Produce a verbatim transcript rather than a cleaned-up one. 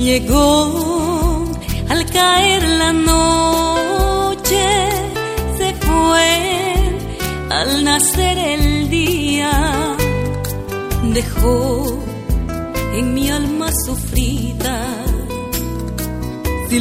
Llegó al caer la noche, se fue al nacer el día, dejó en mi alma sufrida